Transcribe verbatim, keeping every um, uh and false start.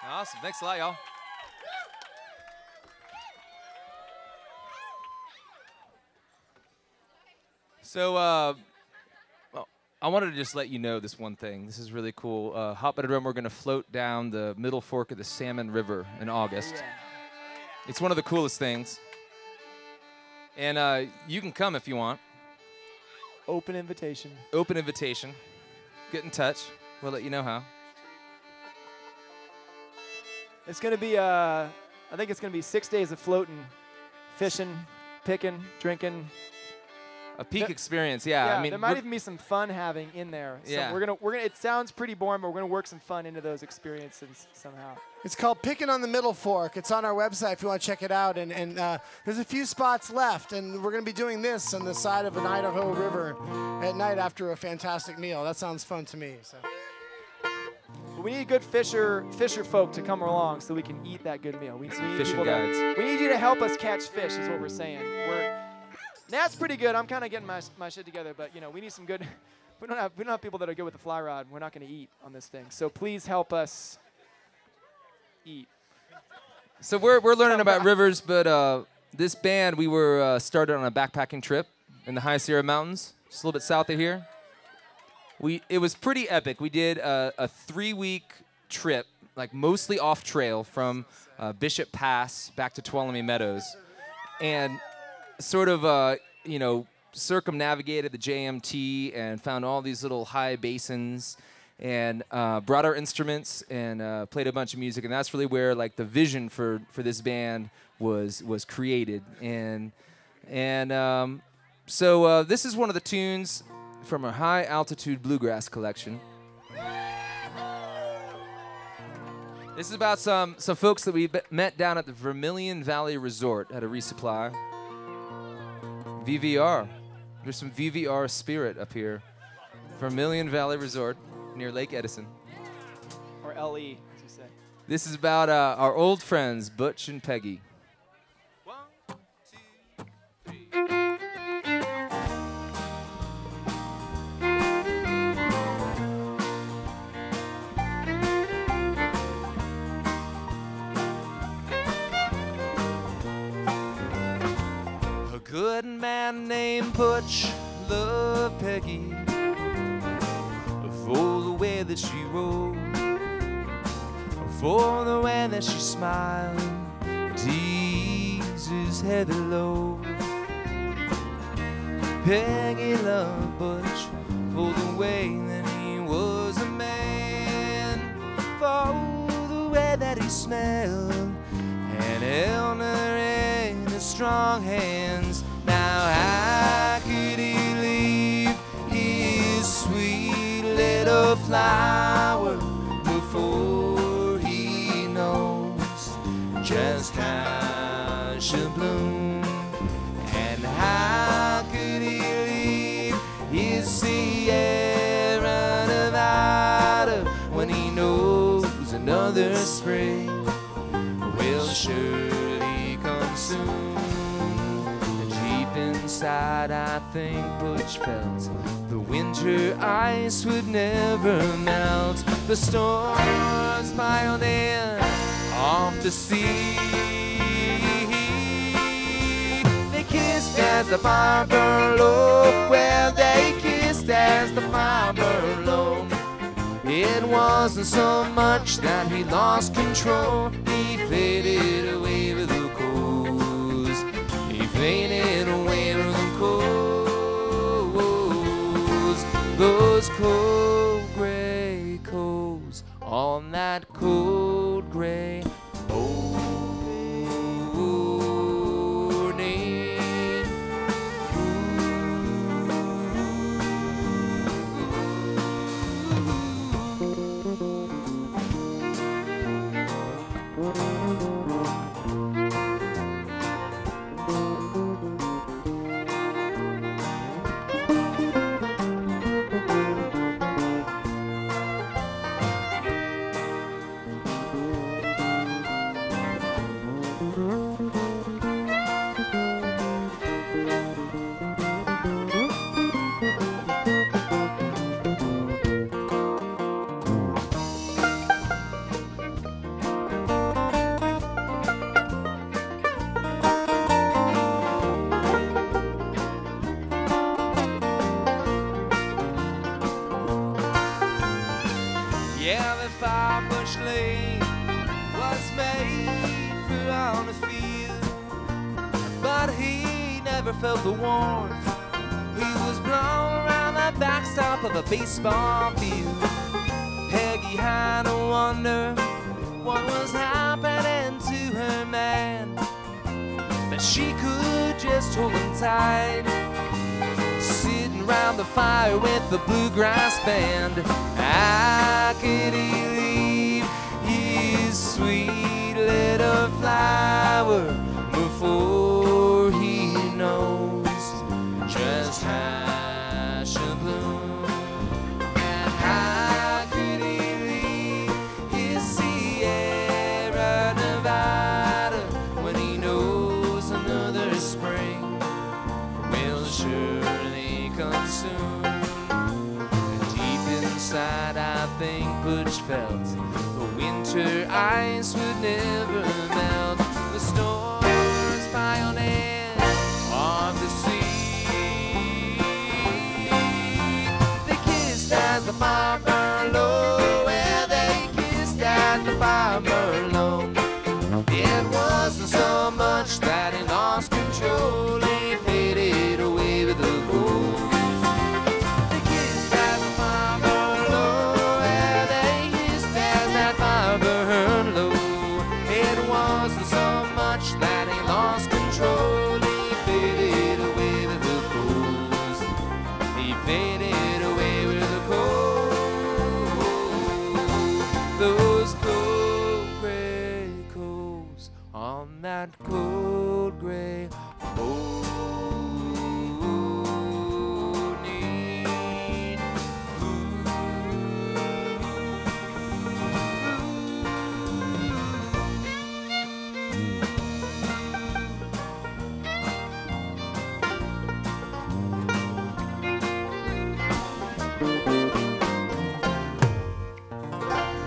Awesome. Thanks a lot, y'all. So, uh, well, I wanted to just let you know this one thing. This is really cool. Uh, Hot Buttered Rum, we're going to float down the middle fork of the Salmon River in August. Yeah. It's one of the coolest things. And uh, you can come if you want. Open invitation. Open invitation. Get in touch. We'll let you know how. It's going to be, uh, I think it's going to be six days of floating, fishing, picking, drinking. A peak There- experience, yeah. Yeah, I mean, there might we're- even be some fun having in there. So Yeah. we're gonna, we're gonna. It sounds pretty boring, but we're gonna work some fun into those experiences somehow. It's called Picking on the Middle Fork. It's on our website if you want to check it out. And, and uh, there's a few spots left, and we're going to be doing this on the side of an Idaho river at night after a fantastic meal. That sounds fun to me. So. But we need good fisher fisher folk to come along so we can eat that good meal. We, we need fishing people to- guides. we need you to help us catch fish. Is what we're saying. We're Nat's pretty good. I'm kind of getting my my shit together, but you know we need some good. We don't have we don't have people that are good with the fly rod. We're not going to eat on this thing. So please help us eat. So we're we're learning about rivers, but uh, this band, we were uh, started on a backpacking trip in the High Sierra Mountains, just a little bit south of here. We it was pretty epic. We did a, a three-week trip, like mostly off trail from uh, Bishop Pass back to Tuolumne Meadows, and sort of uh, you know circumnavigated the J M T and found all these little high basins. And uh, brought our instruments and uh, played a bunch of music, and that's really where like the vision for, for this band was was created. And and um, so uh, this is one of the tunes from our high altitude bluegrass collection. This is about some some folks that we be- met down at the Vermilion Valley Resort at a resupply. V V R. There's some V V R spirit up here. Vermilion Valley Resort near Lake Edison. Or L E, as you say. This is about uh, our old friends, Butch and Peggy. A good man named Butch loved Peggy for the way that she rode, for the way that she smiled to ease his heavy load. Peggy loved Butch for the way that he was a man, for the way that he smelled and held her in his strong hands. Now how could he leave his sweet little flower before he knows just how she'll bloom? And how could he leave his Sierra Nevada when he knows another spring will surely come soon? And deep inside I think Butch felt the winter ice would never melt. The storms piled in off the sea. They kissed as the fire burned low. Well, they kissed as the fire burned low. It wasn't so much that he lost control. He faded away with the coals. He faded away with the coals. Those cold gray coals on that cold gray morning. Yeah, the fire bush lane was made for on the field, but he never felt the warmth. He was blown around the backstop of a baseball field. Peggy had to wonder what was happening to her man, but she could just hold him tight, sitting round the fire with the bluegrass band. How could he leave his sweet little flower before he knows just how she'll bloom? And how could he leave his Sierra Nevada when he knows another spring will surely come soon? Inside, I think Butch felt the winter ice would never melt. The stars by on end of the sea. They kissed as the fire burned low. Well, they kissed as the fire burned low. It wasn't so much that he lost control. He faded away with the cold. That he lost control. He faded away with the coals. He faded away with the coals. Those coals.